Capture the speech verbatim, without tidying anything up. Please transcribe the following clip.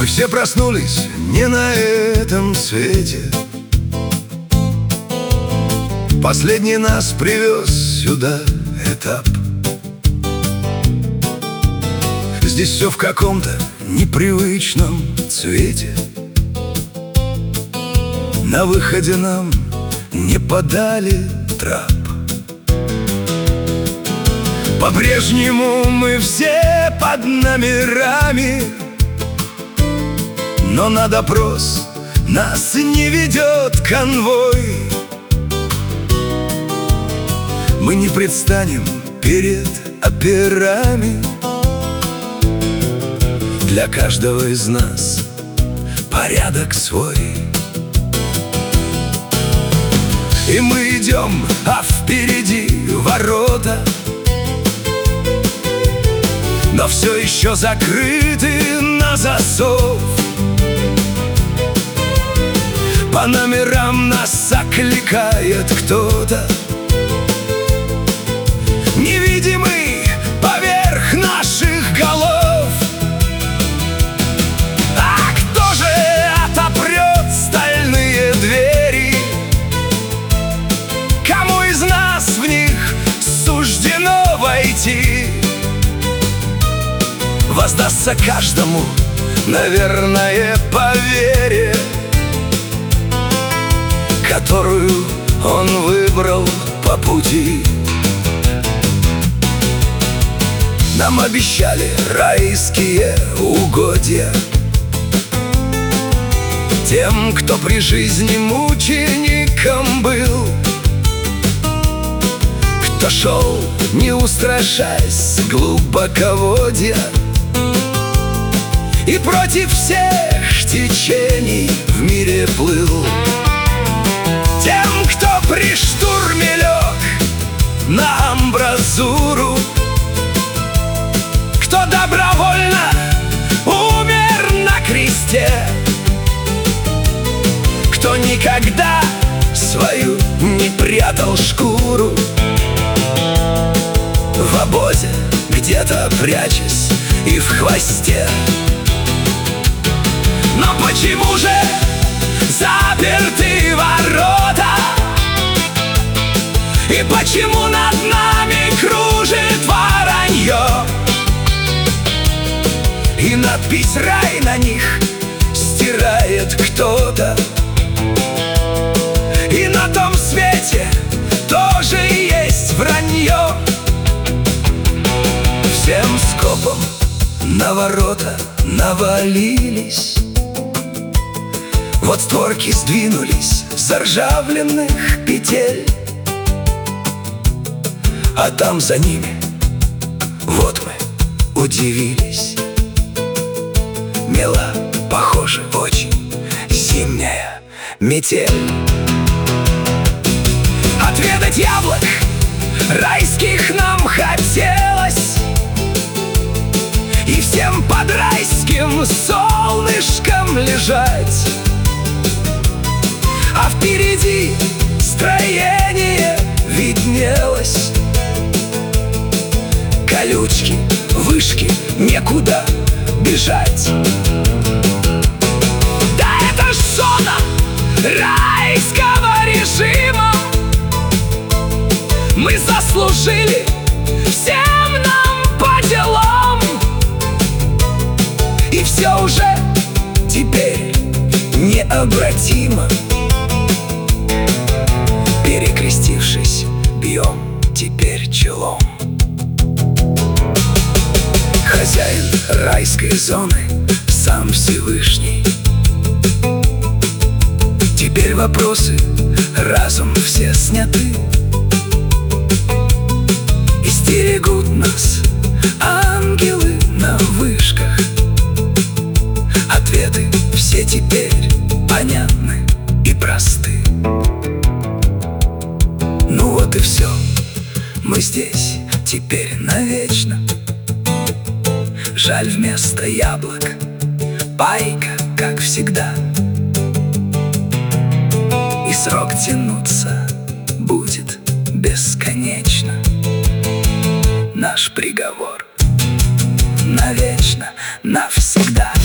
Мы все проснулись не на этом свете. Последний нас привез сюда этап. Здесь все в каком-то непривычном цвете. На выходе нам не подали трап. По-прежнему мы все под номерами, но на допрос нас не ведет конвой. Мы не предстанем перед операми. Для каждого из нас порядок свой. И мы идем, а впереди ворота, но все еще закрыты на засов. По номерам нас окликает кто-то, невидимый поверх наших голов. А кто же отопрет стальные двери? Кому из нас в них суждено войти? Воздастся каждому, наверное, по вере, которую он выбрал по пути. Нам обещали райские угодья тем, кто при жизни мучеником был, кто шел, не устрашаясь глубоководья, и против всех течений в мире плыл. Тем, кто при штурме лег на амбразуру, кто добровольно умер на кресте, кто никогда свою не прятал шкуру в обозе, где-то прячась и в хвосте. Но почему же заперты ворота? И почему над нами кружит воронье? И надпись «Рай» на них стирает кто-то. И на том свете тоже есть вранье. Всем скопом на ворота навалились. Вот створки сдвинулись с заржавленных петель, а там за ними, вот мы удивились, мела, похоже, очень зимняя метель. Отведать яблок райских нам хотелось, и всем под райским солнышком лежать. А впереди строение виднелось, колючки, вышки, некуда бежать. Да это ж зона райского режима. Мы заслужили, всем нам по делам. И все уже теперь необратимо. Перекрестившись, бьем теперь челом. Хозяин райской зоны сам Всевышний. Теперь вопросы разум все сняты, и стерегут нас ангелы на вышках. Ответы все теперь понятны и просты. Ну вот и все, мы здесь теперь навечно. Жаль, вместо яблок пайка, как всегда. И срок тянуться будет бесконечно. Наш приговор навечно, навсегда.